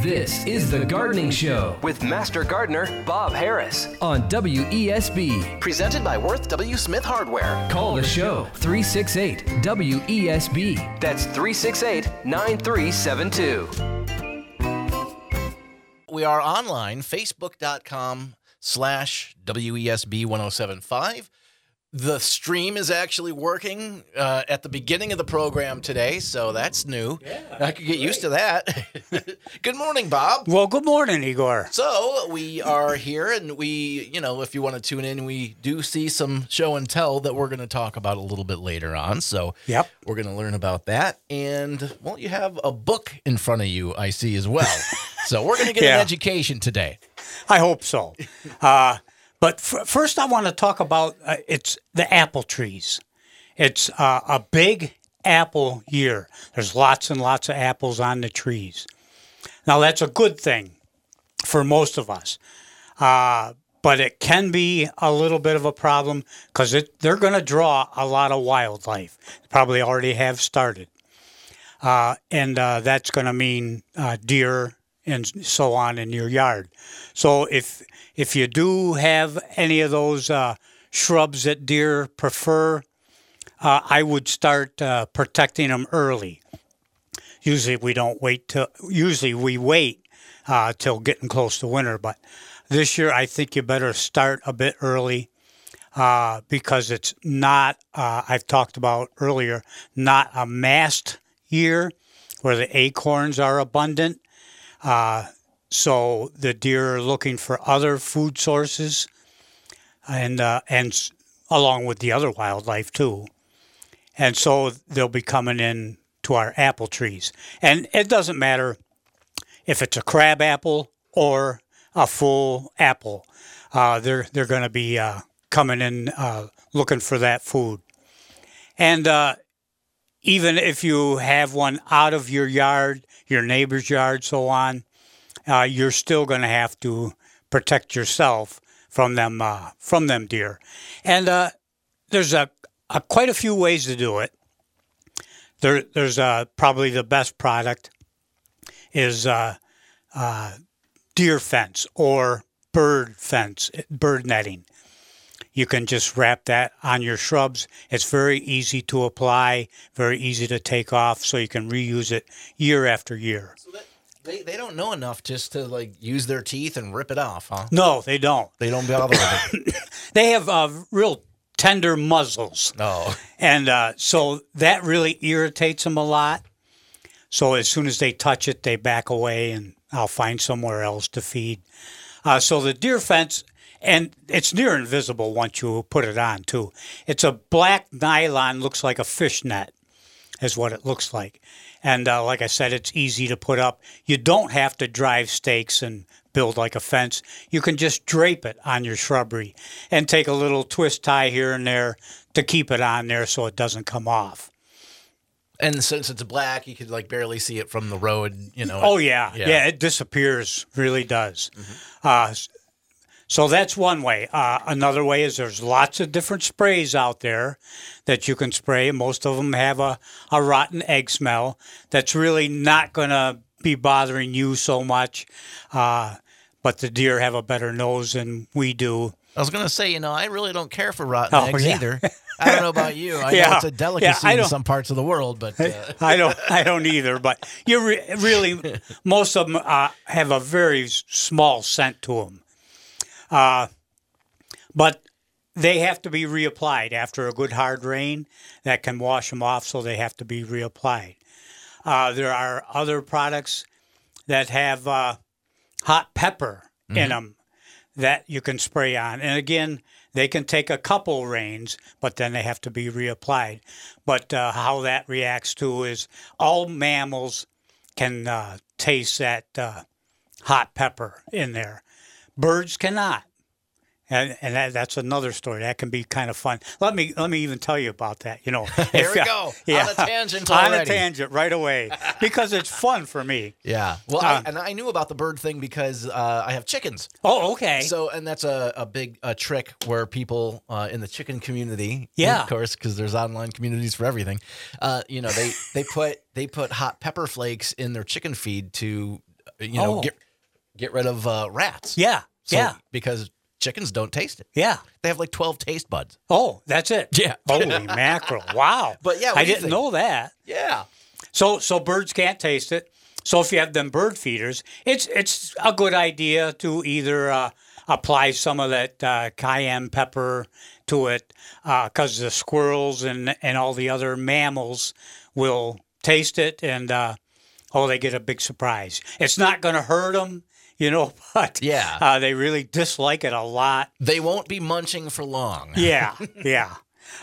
This is The Gardening Show with Master Gardener Bob Harris on WESB. Presented by Worth W. Smith Hardware. Call the show 368-WESB. That's 368-9372. We are online, facebook.com/WESB1075. The stream is actually working at the beginning of the program today, so that's new. Yeah, I could get used to that. Good morning, Bob. Well, good morning, Igor. So we are here, and we, if you want to tune in, we do see some show and tell that we're going to talk about a little bit later on. So Yep. We're going to learn about that. And, well, you have a book in front of you, I see, as well. So we're going to get an education today. I hope so. But first, I want to talk about it's the apple trees. It's a big apple year. There's lots and lots of apples on the trees. Now, that's a good thing for most of us. But it can be a little bit of a problem because they're going to draw a lot of wildlife. Probably already have started. And that's going to mean deer and so on in your yard. So if you do have any of those shrubs that deer prefer, I would start protecting them early. Usually we wait till getting close to winter, but this year I think you better start a bit early because it's not, I've talked about earlier, not a mast year where the acorns are abundant. So the deer are looking for other food sources, and along with the other wildlife too. And so they'll be coming in to our apple trees. And it doesn't matter if it's a crab apple or a full apple. They're going to be coming in looking for that food. And even if you have one out of your yard, your neighbor's yard, so on, you're still going to have to protect yourself from them deer. And there's quite a few ways to do it. There's probably the best product is deer fence or bird netting. You can just wrap that on your shrubs. It's very easy to apply, very easy to take off, so you can reuse it year after year. So they don't know enough just to use their teeth and rip it off, huh? No, they don't. They don't bother with it. They have real tender muzzles. Oh. And so that really irritates them a lot. So as soon as they touch it, they back away, and I'll find somewhere else to feed. So the deer fence, and it's near invisible once you put it on, too. It's a black nylon, looks like a fish net, is what it looks like. And like I said, it's easy to put up. You don't have to drive stakes and build like a fence. You can just drape it on your shrubbery and take a little twist tie here and there to keep it on there so it doesn't come off. And since it's black, you could barely see it from the road, Oh, yeah. Yeah, it disappears, really does. Mm-hmm. So that's one way. Another way is there's lots of different sprays out there that you can spray. Most of them have a rotten egg smell that's really not going to be bothering you so much. But the deer have a better nose than we do. I was going to say, I really don't care for rotten eggs either. I don't know about you. I know it's a delicacy in some parts of the world, but I don't either. But you really, most of them have a very small scent to them. But they have to be reapplied after a good hard rain. That can wash them off, so they have to be reapplied. There are other products that have hot pepper in them that you can spray on. And again, they can take a couple rains, but then they have to be reapplied. But how that reacts to is all mammals can taste that hot pepper in there. Birds cannot. And that's another story. That can be kind of fun. Let me even tell you about that. Here we go. On a tangent already. On a tangent right away. Because it's fun for me. Yeah. Well, I knew about the bird thing because I have chickens. Oh, okay. So, and that's a big trick where people in the chicken community, yeah, of course, because there's online communities for everything. They put hot pepper flakes in their chicken feed to Oh. get rid of rats. Yeah, yeah, Because chickens don't taste it. yeah. They have like 12 taste buds. Oh, that's it. Yeah. Holy mackerel! Wow. But yeah, what I do you didn't think? know that. Yeah. So birds can't taste it. So if you have them bird feeders, it's a good idea to either apply some of that cayenne pepper to it, because the squirrels and all the other mammals will taste it, and they get a big surprise. It's not going to hurt them, but Yeah. they really dislike it a lot. They won't be munching for long. Yeah, yeah.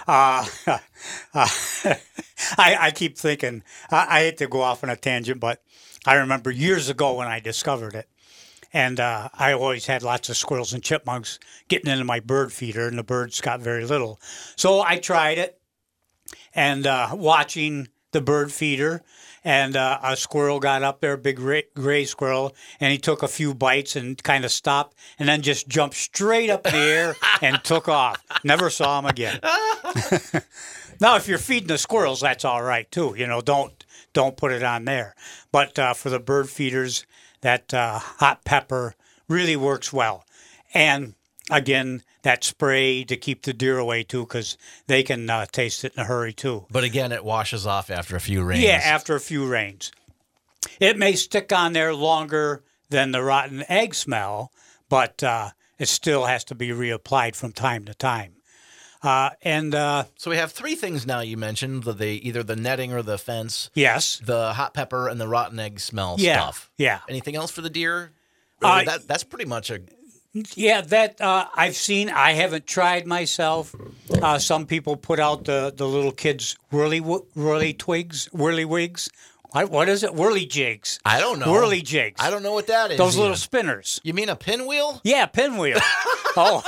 I keep thinking, I hate to go off on a tangent, but I remember years ago when I discovered it. And I always had lots of squirrels and chipmunks getting into my bird feeder, and the birds got very little. So I tried it, and watching the bird feeder, and a squirrel got up there, a big gray squirrel, and he took a few bites and kind of stopped, and then just jumped straight up in the air and took off. Never saw him again. Now, if you're feeding the squirrels, that's all right too. Don't put it on there. But for the bird feeders, that hot pepper really works well. And again, that spray to keep the deer away too, because they can taste it in a hurry too. But again, it washes off after a few rains. Yeah, after a few rains. It may stick on there longer than the rotten egg smell, but it still has to be reapplied from time to time. So we have three things now you mentioned, either the netting or the fence, Yes. the hot pepper, and the rotten egg smell Yeah, stuff. yeah. Anything else for the deer? Or that's pretty much a... Yeah, that I've seen. I haven't tried myself. Some people put out the little kids' whirly wigs. What is it? Whirly jigs. I don't know. Whirly jigs. I don't know what that is. Those little even. spinners. You mean a pinwheel? Yeah, pinwheel. Oh,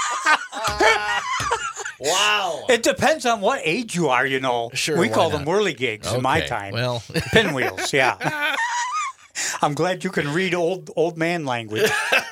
Wow. it depends on what age you are. Sure, we why call not? them whirly gigs in my Okay, time. well. Pinwheels. Yeah. I'm glad you can read old man language.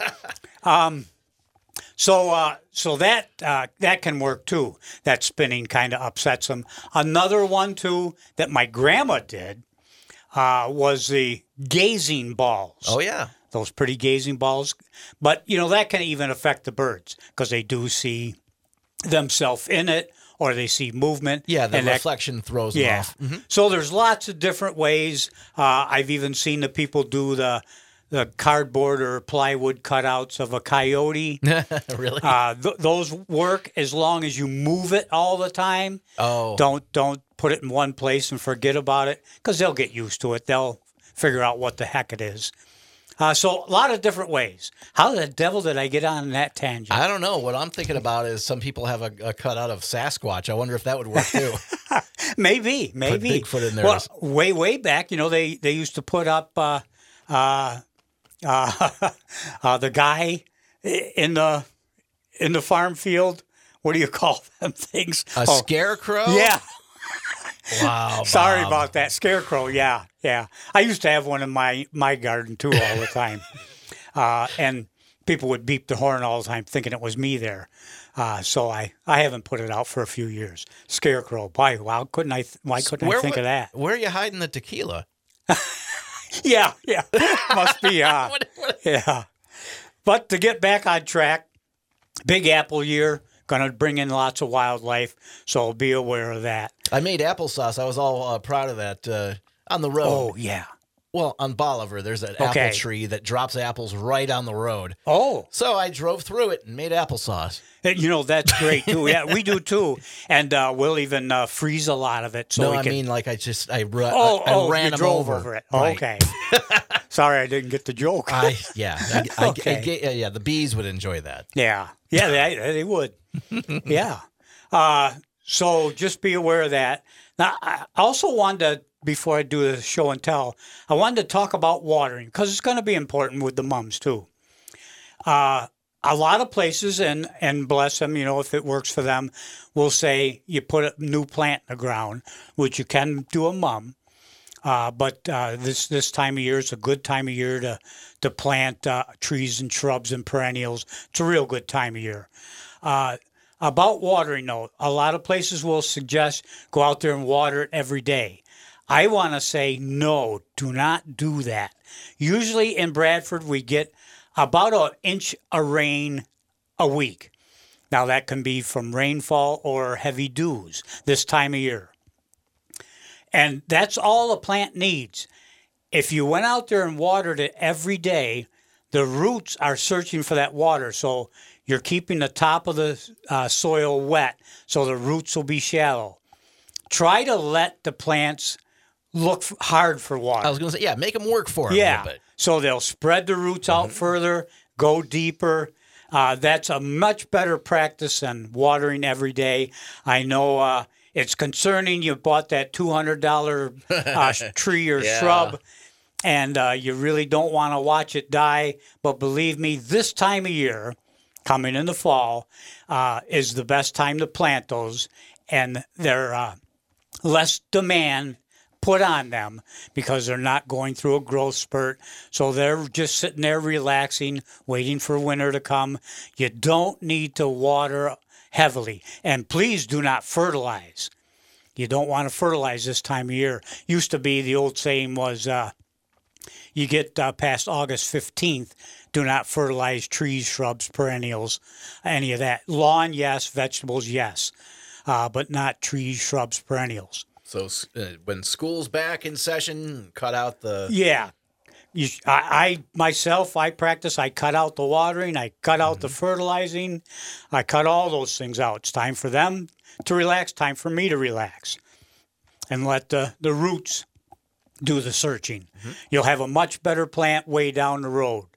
So that can work too. That spinning kind of upsets them. Another one too that my grandma did was the gazing balls. Oh, yeah. Those pretty gazing balls. But that can even affect the birds because they do see themselves in it, or they see movement. Yeah, the and reflection throws them yeah. off. Mhm. So there's lots of different ways. I've even seen the people do the cardboard or plywood cutouts of a coyote. Really? Those work as long as you move it all the time. Oh. Don't put it in one place and forget about it, because they'll get used to it. They'll figure out what the heck it is. So a lot of different ways. How the devil did I get on that tangent? I don't know. What I'm thinking about is some people have a cutout of Sasquatch. I wonder if that would work too. Maybe. Bigfoot in there. Well, way back, they used to put up the guy in the farm field. What do you call them things? A scarecrow? Yeah. Wow. Sorry Bob. about that. Scarecrow. Yeah. I used to have one in my garden too all the time, and people would beep the horn all the time, thinking it was me there. So I haven't put it out for a few years. Scarecrow. Why couldn't I think of that? Where are you hiding the tequila? Yeah. Must be. Yeah. But to get back on track, Big Apple year, going to bring in lots of wildlife, so be aware of that. I made applesauce. I was all proud of that on the road. Oh, yeah. Well, on Bolivar, there's an Okay. apple tree that drops apples right on the road. Oh. So I drove through it and made applesauce. That's great, too. Yeah, we do, too. And we'll even freeze a lot of it. So No, we I can... mean, like I you ran them drove over. it. Right. Okay. Sorry, I didn't get the joke. Okay. The bees would enjoy that. Yeah, they would. Yeah. So just be aware of that. Now, I also wanted to, before I do the show and tell, I wanted to talk about watering, because it's going to be important with the mums too. A lot of places, and bless them, if it works for them, will say you put a new plant in the ground, which you can do a mum. But this time of year is a good time of year to plant trees and shrubs and perennials. It's a real good time of year. About watering, though, a lot of places will suggest go out there and water it every day. I want to say no, do not do that. Usually in Bradford, we get about an inch of rain a week. Now, that can be from rainfall or heavy dews this time of year. And that's all a plant needs. If you went out there and watered it every day, the roots are searching for that water. So you're keeping the top of the soil wet, so the roots will be shallow. Try to let the plants look hard for water. I was going to say, yeah, make them work for it a little bit. So they'll spread the roots out further, go deeper. That's a much better practice than watering every day. I know it's concerning. You bought that $200 tree or shrub, and you really don't want to watch it die. But believe me, this time of year, coming in the fall, is the best time to plant those, and they're less demand put on them because they're not going through a growth spurt. So they're just sitting there relaxing, waiting for winter to come. You don't need to water heavily. And please do not fertilize. You don't want to fertilize this time of year. Used to be, the old saying was, you get past August 15th, do not fertilize trees, shrubs, perennials, any of that. Lawn, yes. Vegetables, yes. But not trees, shrubs, perennials. So when school's back in session, cut out the... Yeah. I myself, I practice. I cut out the watering. I cut out the fertilizing. I cut all those things out. It's time for them to relax, time for me to relax. And let the roots do the searching. You'll have a much better plant way down the road.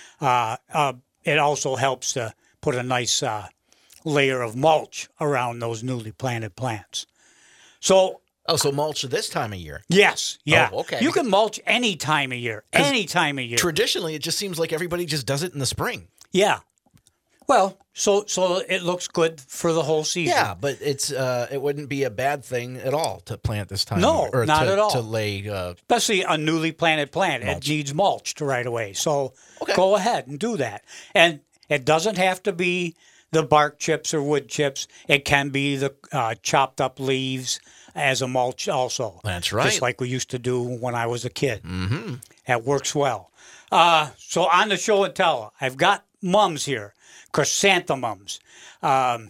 It also helps to put a nice layer of mulch around those newly planted plants. So... Oh, so mulch this time of year? Yes, yeah. Oh, okay. You can mulch any time of year, any time of year. Traditionally, it just seems like everybody just does it in the spring. Yeah. Well, so it looks good for the whole season. Yeah, but it wouldn't be a bad thing at all to plant this time. No, or not at all. To lay, especially a newly planted plant, mulch. It needs mulched right away. So go ahead and do that. And it doesn't have to be the bark chips or wood chips. It can be the chopped up leaves as a mulch also. That's right. Just like we used to do when I was a kid. Mm-hmm. That works well. So on the show and tell, I've got mums here, chrysanthemums. And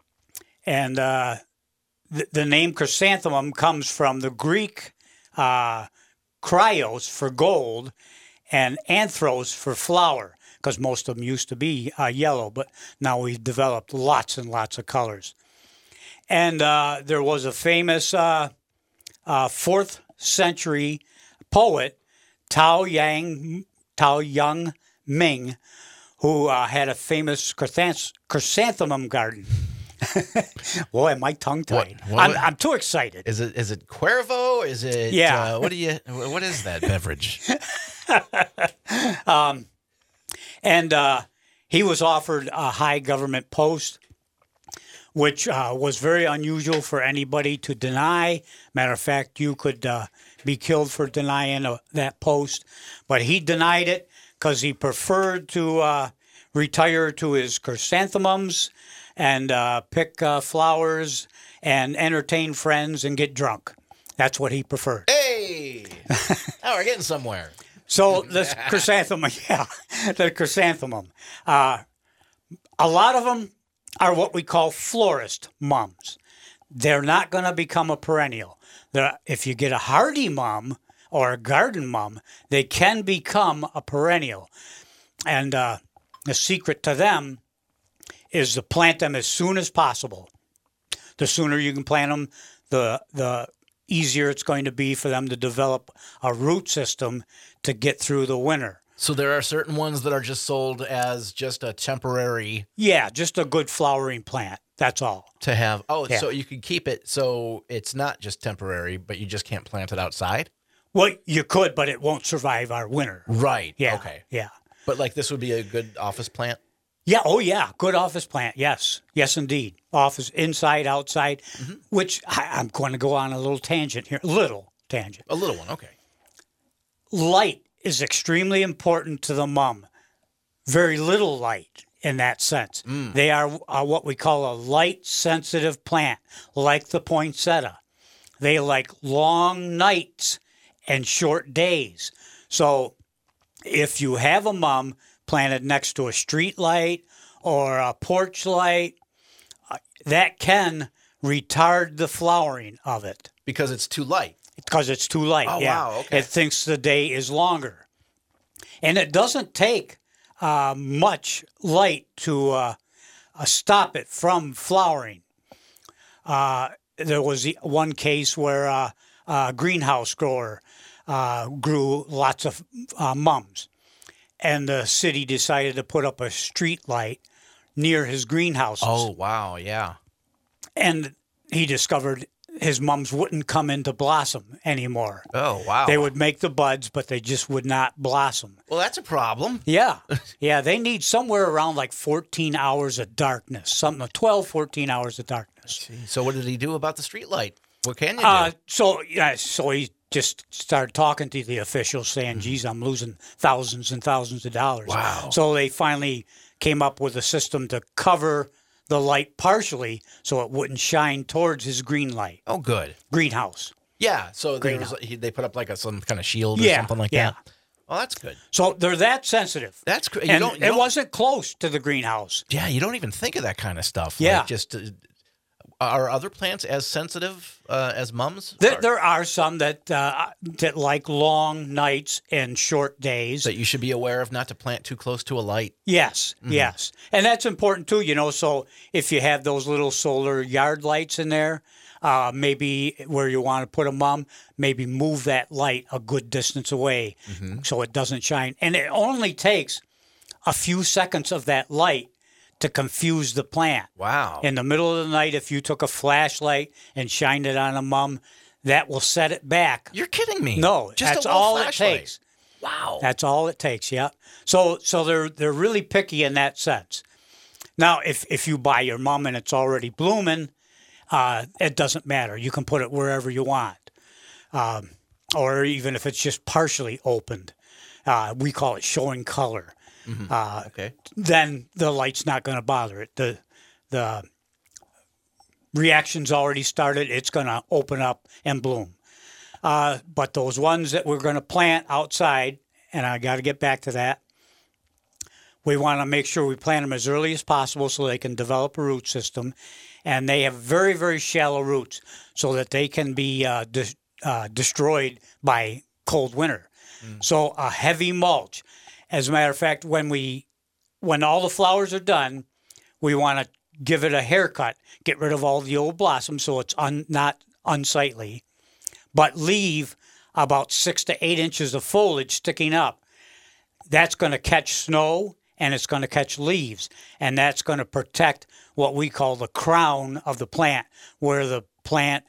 the name chrysanthemum comes from the Greek kryos for gold and anthros for flower, because most of them used to be yellow, but now we've developed lots and lots of colors. And there was a famous 4th century poet, Tao Yang Ming, who had a famous chrysanthemum garden. Boy, am I tongue-tied. I'm too excited. Is it Cuervo? Is it? Yeah. What is that beverage? And he was offered a high government post, which was very unusual for anybody to deny. Matter of fact, you could be killed for denying that post. But he denied it because he preferred to retire to his chrysanthemums and pick flowers and entertain friends and get drunk. That's what he preferred. Hey! Now we're getting somewhere. So this chrysanthemum, the chrysanthemum. A lot of them are what we call florist mums. They're not going to become a perennial. If you get a hardy mum or a garden mum, they can become a perennial. And the secret to them is to plant them as soon as possible. The sooner you can plant them, the easier it's going to be for them to develop a root system to get through the winter. So there are certain ones that are just sold as just a temporary... Yeah, just a good flowering plant. That's all. To have... Oh, yeah. So you could keep it so it's not just temporary, but you just can't plant it outside? Well, you could, but it won't survive our winter. Right. Yeah. Okay. Yeah. But like this would be a good office plant? Yeah. Oh, yeah. Good office plant. Yes. Yes, indeed. Office inside, outside, which I'm going to go on a little tangent here. A little tangent. A little one. Okay. Light is extremely important to the mum. Very little light in that sense. They are what we call a light-sensitive plant, like the poinsettia. They like long nights and short days. So if you have a mum planted next to a street light or a porch light, that can retard the flowering of it. Because it's too light. Because it's too light, Oh, yeah. wow, okay. It thinks the day is longer. And it doesn't take much light to stop it from flowering. There was one case where a greenhouse grower grew lots of mums. And the city decided to put up a street light near his greenhouses. Oh, wow, yeah. And he discovered his mums wouldn't come into blossom anymore. Oh, wow. They would make the buds, but they just would not blossom. Well, that's a problem. Yeah. Yeah, they need somewhere around like 14 hours of darkness, something 12, 14 hours of darkness. So what did he do about the street light? What can you do? So he just started talking to the officials saying, geez, I'm losing thousands and thousands of dollars. Wow. So they finally came up with a system to cover the light partially so it wouldn't shine towards his greenhouse. Oh, good. Yeah, so they put up like some kind of shield or something like that. Well, that's good. So they're that sensitive. That's great. And it wasn't close to the greenhouse. Yeah, you don't even think of that kind of stuff. Yeah. Like just are other plants as sensitive as mums? There are some that like long nights and short days. That you should be aware of not to plant too close to a light. Yes, yes. And that's important too, so if you have those little solar yard lights in there, maybe where you want to put a mum, maybe move that light a good distance away so it doesn't shine. And it only takes a few seconds of that light to confuse the plant. Wow. In the middle of the night, if you took a flashlight and shined it on a mum, that will set it back. You're kidding me. No, just that's a little all flashlight. it takes. Wow. That's all it takes, yeah. So they're really picky in that sense. Now, if you buy your mum and it's already blooming, it doesn't matter. You can put it wherever you want. Or even if it's just partially opened. We call it showing color. Okay. Then the light's not going to bother it. The reaction's already started. It's going to open up and bloom. But those ones that we're going to plant outside, and I got to get back to that, we want to make sure we plant them as early as possible so they can develop a root system. And they have very, very shallow roots so that they can be destroyed by cold winter. So a heavy mulch. As a matter of fact, when all the flowers are done, we want to give it a haircut, get rid of all the old blossoms so it's not unsightly, but leave about 6 to 8 inches of foliage sticking up. That's going to catch snow and it's going to catch leaves, and that's going to protect what we call the crown of the plant, where the plant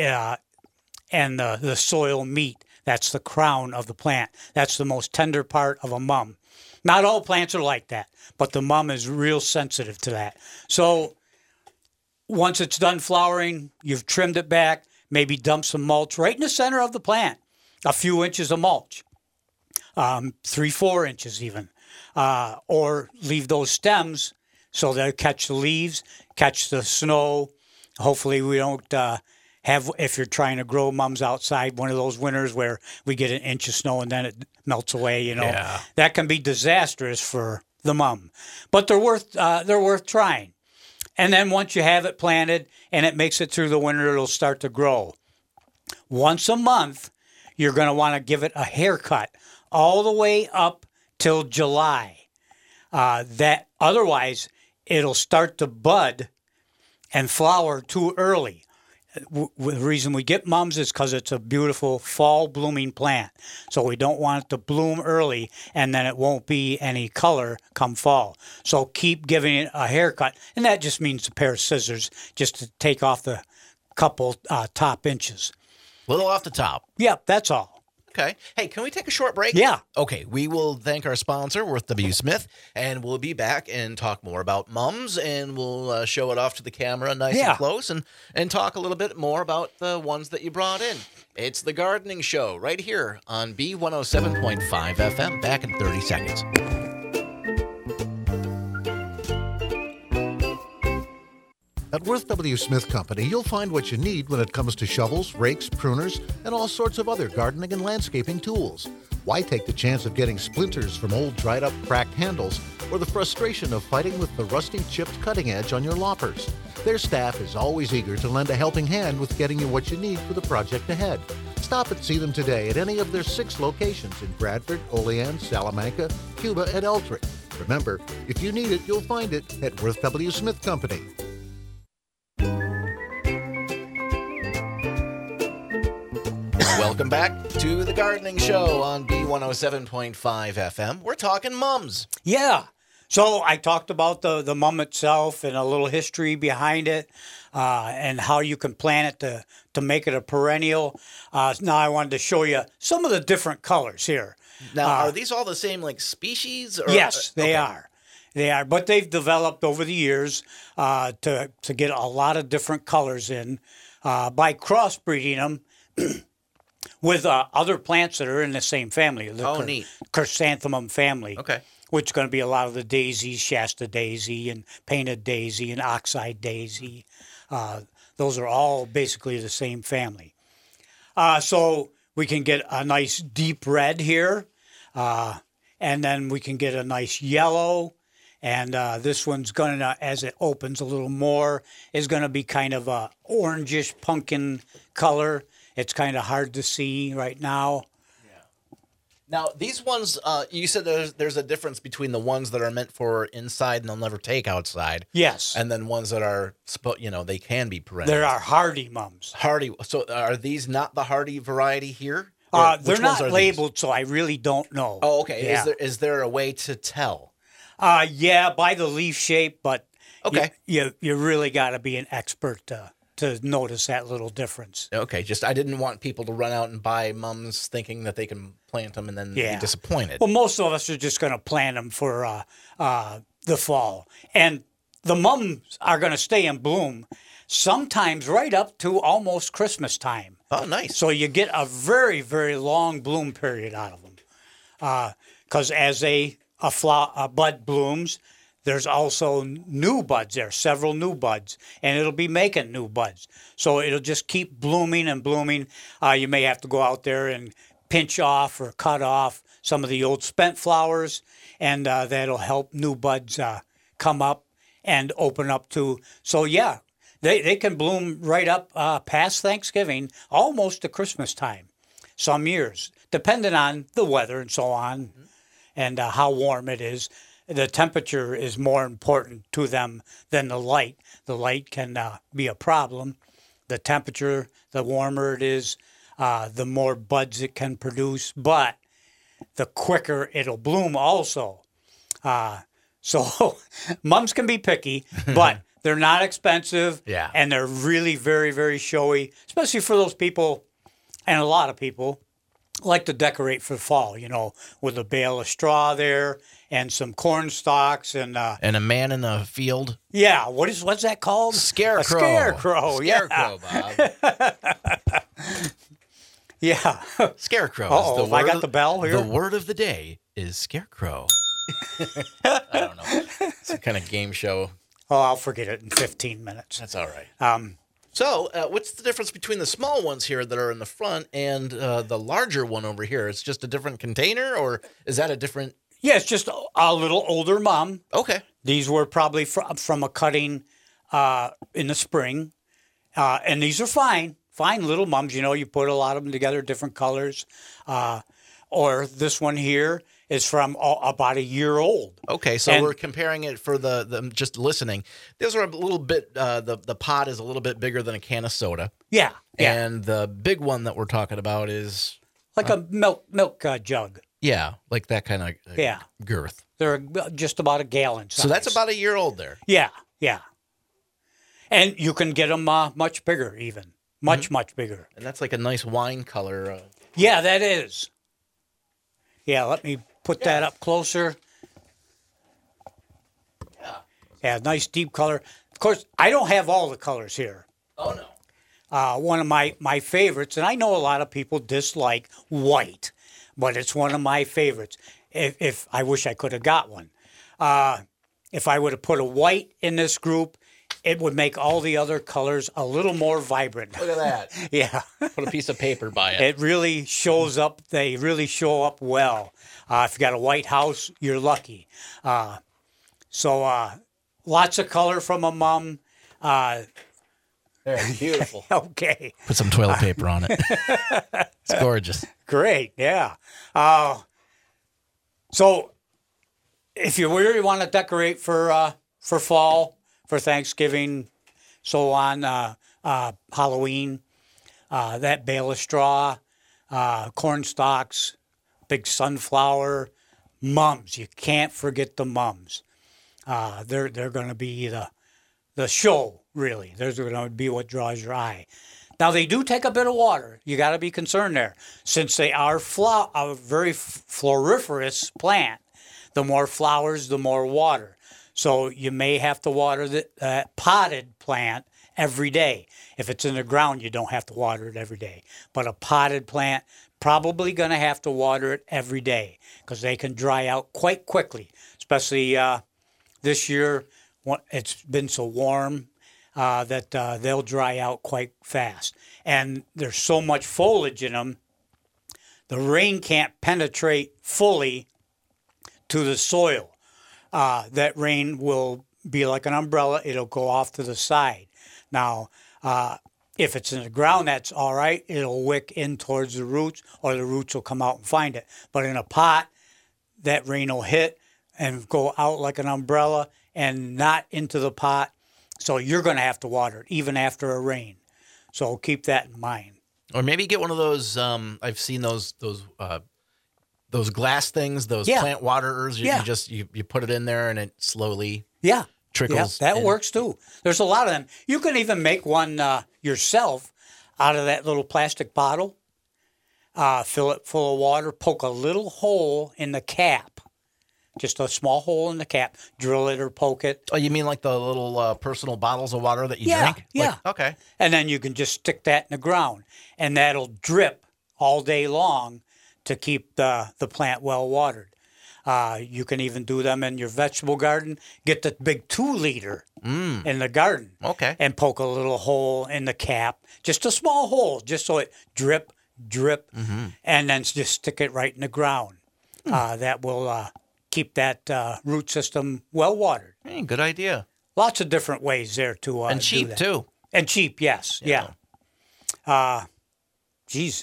and the soil meet. That's the crown of the plant. That's the most tender part of a mum. Not all plants are like that, but the mum is real sensitive to that. So once it's done flowering, you've trimmed it back, maybe dump some mulch right in the center of the plant, a few inches of mulch, 3-4 inches even, or leave those stems so they'll catch the leaves, catch the snow. Hopefully we don't if you're trying to grow mums outside, one of those winters where we get an inch of snow and then it melts away, Yeah. That can be disastrous for the mum. But they're worth trying. And then once you have it planted and it makes it through the winter, it'll start to grow. Once a month, you're going to want to give it a haircut all the way up till July. Otherwise, it'll start to bud and flower too early. The reason we get mums is because it's a beautiful fall blooming plant. So we don't want it to bloom early and then it won't be any color come fall. So keep giving it a haircut. And that just means a pair of scissors just to take off the couple top inches. Little off the top. Yep, that's all. Okay. Hey, can we take a short break? Yeah. Okay. We will thank our sponsor, Worth W. Smith, and we'll be back and talk more about mums, and we'll show it off to the camera nice and close and talk a little bit more about the ones that you brought in. It's The Gardening Show right here on B107.5 FM. Back in 30 seconds. At Worth W. Smith Company, you'll find what you need when it comes to shovels, rakes, pruners, and all sorts of other gardening and landscaping tools. Why take the chance of getting splinters from old dried-up, cracked handles, or the frustration of fighting with the rusty, chipped cutting edge on your loppers? Their staff is always eager to lend a helping hand with getting you what you need for the project ahead. Stop and see them today at any of their 6 locations in Bradford, Olean, Salamanca, Cuba, and Eltrick. Remember, if you need it, you'll find it at Worth W. Smith Company. Welcome back to the Gardening Show on B107.5 FM. We're talking mums. Yeah. So I talked about the mum itself and a little history behind it, and how you can plant it to make it a perennial. Now I wanted to show you some of the different colors here. Now, are these all the same like species? Or? Yes, they are. They are, but they've developed over the years to get a lot of different colors in by crossbreeding them with other plants that are in the same family. The neat. Chrysanthemum family. Okay. Which is going to be a lot of the daisies, Shasta daisy and painted daisy and oxeye daisy. Those are all basically the same family. So we can get a nice deep red here, and then we can get a nice yellow. And this one's going to, as it opens a little more, is going to be kind of a orangish pumpkin color. It's kind of hard to see right now. Now, these ones, you said there's a difference between the ones that are meant for inside and they'll never take outside. Yes. And then ones that are, they can be perennial. There are hardy mums. Hardy. So are these not the hardy variety here? They're not labeled, so I really don't know. Oh, okay. Yeah. Is there a way to tell? Yeah, by the leaf shape, but okay, you really got to be an expert to notice that little difference. Okay, I didn't want people to run out and buy mums thinking that they can plant them and then be disappointed. Well, most of us are just going to plant them for the fall. And the mums are going to stay in bloom sometimes right up to almost Christmas time. Oh, nice. So you get a very, very long bloom period out of them. Because as a bud blooms, there's also new buds there, several new buds, and it'll be making new buds. So it'll just keep blooming and blooming. You may have to go out there and pinch off or cut off some of the old spent flowers, and that'll help new buds come up and open up too. So, yeah, they can bloom right up past Thanksgiving, almost to Christmas time, some years, depending on the weather and so on, and how warm it is. The temperature is more important to them than the light. The light can be a problem. The temperature, the warmer it is, the more buds it can produce, but the quicker it'll bloom also. So mums can be picky, but they're not expensive, and they're really very, very showy, especially for those people, and a lot of people like to decorate for the fall, with a bale of straw there and some corn stalks and a man in a field. Yeah, what's that called? Scarecrow. A scarecrow. Scarecrow, yeah. Bob. Yeah. Scarecrow. Oh, I got the bell here. The word of the day is scarecrow. I don't know. It's a kind of game show. Oh, I'll forget it in 15 minutes. That's all right. So, what's the difference between the small ones here that are in the front and the larger one over here? It's just a different container, or is that a different? Yeah, it's just a little older mum. Okay. These were probably from a cutting in the spring, and these are fine little mums. You put a lot of them together, different colors. Or this one here is from about a year old. Okay, so we're comparing it for the just listening. Those are a little bit, the pot is a little bit bigger than a can of soda. Yeah. And the big one that we're talking about is? Like a milk jug. Yeah, like that kind of girth. They're just about a gallon size. So that's about a year old there. Yeah. And you can get them much bigger even. Much bigger. And that's like a nice wine color. Yeah, that is. Yeah, let me put that up closer. Yeah, nice deep color. Of course, I don't have all the colors here. Oh, no. One of my favorites, and I know a lot of people dislike white, but it's one of my favorites. If I wish I could have got one. If I would have put a white in this group, it would make all the other colors a little more vibrant. Look at that. Yeah. Put a piece of paper by it. It really shows up. They really show up well. If you got a white house, you're lucky. So lots of color from a mum. There, beautiful. Okay. Put some toilet paper on it. It's gorgeous. Great. Yeah. So if you really want to decorate for fall, for Thanksgiving, so on, Halloween, that bale of straw, corn stalks, big sunflower, mums. You can't forget the mums. They're going to be the show, really. They're going to be what draws your eye. Now, they do take a bit of water. You got to be concerned there. Since they are a very floriferous plant, the more flowers, the more water. So you may have to water the potted plant every day. If it's in the ground, you don't have to water it every day. But a potted plant, probably going to have to water it every day because they can dry out quite quickly, especially this year. It's been so warm that they'll dry out quite fast. And there's so much foliage in them, the rain can't penetrate fully to the soil. That rain will be like an umbrella. It'll go off to the side. Now, if it's in the ground, that's all right. It'll wick in towards the roots, or the roots will come out and find it. But in a pot, that rain will hit and go out like an umbrella and not into the pot. So you're going to have to water it, even after a rain. So keep that in mind. Or maybe get one of those. I've seen those glass things, those plant waterers. You put it in there and it slowly trickles. Yeah, that works too. There's a lot of them. You can even make one yourself out of that little plastic bottle. Fill it full of water. Poke a little hole in the cap. Just a small hole in the cap. Drill it or poke it. Oh, you mean like the little personal bottles of water that you drink? Yeah. Okay. And then you can just stick that in the ground, and that'll drip all day long to keep the plant well watered. You can even do them in your vegetable garden. Get the big 2-liter in the garden. Okay. And poke a little hole in the cap. Just a small hole, just so it drip, and then just stick it right in the ground. That will keep that root system well watered. Hey, good idea. Lots of different ways there to and cheap do that. too. And cheap, yes, yeah. Geez.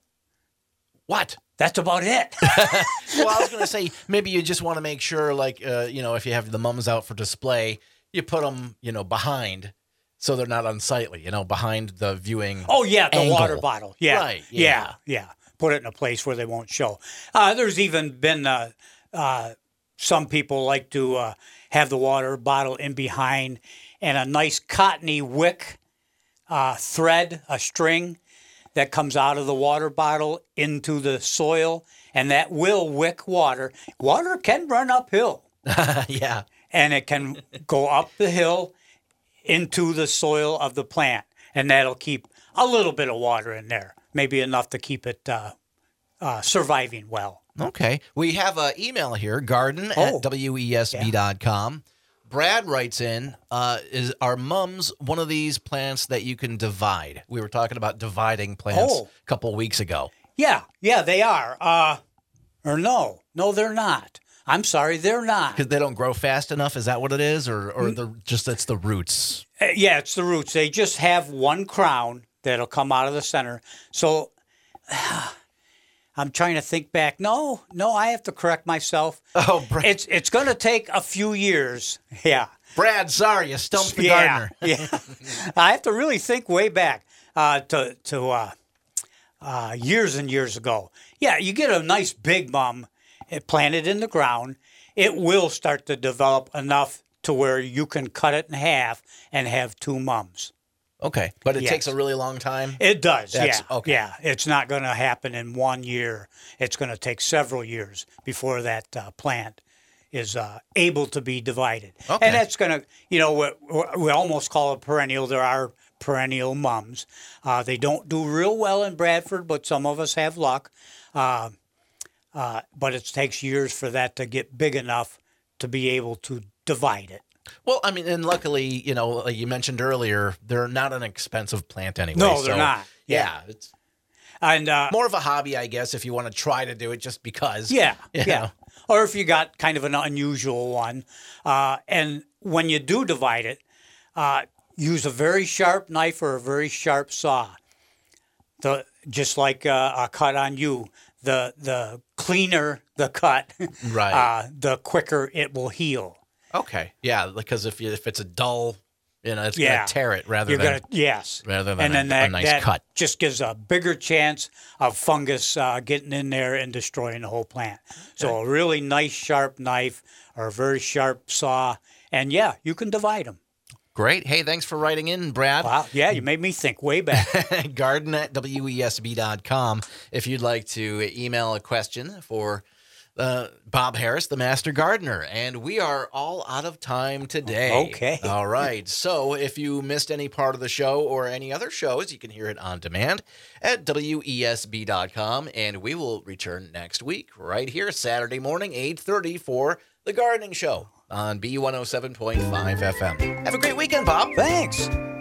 What? That's about it. Well, I was going to say, maybe you just want to make sure, like, if you have the mums out for display, you put them, behind, so they're not unsightly, behind the viewing. Oh, yeah, the angle. water bottle. Yeah. Right. Yeah. Put it in a place where they won't show. There's even been some people like to have the water bottle in behind and a nice cottony wick thread, a string that comes out of the water bottle into the soil, and that will wick water. Water can run uphill. Yeah. And it can go up the hill into the soil of the plant, and that'll keep a little bit of water in there, maybe enough to keep it surviving well. Okay. We have an email here, garden@wesb.com. Brad writes in, are mums one of these plants that you can divide? We were talking about dividing plants a couple of weeks ago. Yeah, they are. Or no, they're not. I'm sorry, they're not. Because they don't grow fast enough? Is that what it is? Or it's the roots? Yeah, it's the roots. They just have one crown that'll come out of the center. So I'm trying to think back. No, I have to correct myself. Oh, Brad. It's going to take a few years. Yeah. Brad, sorry, you stumped the gardener. Yeah. I have to really think way back to years and years ago. Yeah, you get a nice big mum planted in the ground. It will start to develop enough to where you can cut it in half and have 2 mums. Okay, but it takes a really long time? It does, yeah. Okay. Yeah, it's not going to happen in 1 year. It's going to take several years before that plant is able to be divided. Okay. And that's going to, we almost call it perennial. There are perennial mums. They don't do real well in Bradford, but some of us have luck. But it takes years for that to get big enough to be able to divide it. Well, I mean, and luckily, you know, like you mentioned earlier, they're not an expensive plant anyway. No, they're not. Yeah, it's And more of a hobby, I guess, if you want to try to do it just because. Yeah, you yeah. know. Or if you got kind of an unusual one. And when you do divide it, use a very sharp knife or a very sharp saw. Just like a cut on you, the cleaner the cut, Right. The quicker it will heal. Okay. Yeah, because if it's a dull, you know, it's Yeah. going to tear it rather You're than yes, rather than and then a nice that cut. just gives a bigger chance of fungus getting in there and destroying the whole plant. So a really nice sharp knife or a very sharp saw, and yeah, you can divide them. Great. Hey, thanks for writing in, Brad. Wow, yeah, you made me think way back. garden@wesb.com if you'd like to email a question for Bob Harris, the Master Gardener. And we are all out of time today. Okay. All right. So if you missed any part of the show or any other shows, you can hear it on demand at wesb.com. And we will return next week right here, Saturday morning, 8:30 for The Gardening Show on B107.5 FM. Have a great weekend, Bob. Thanks.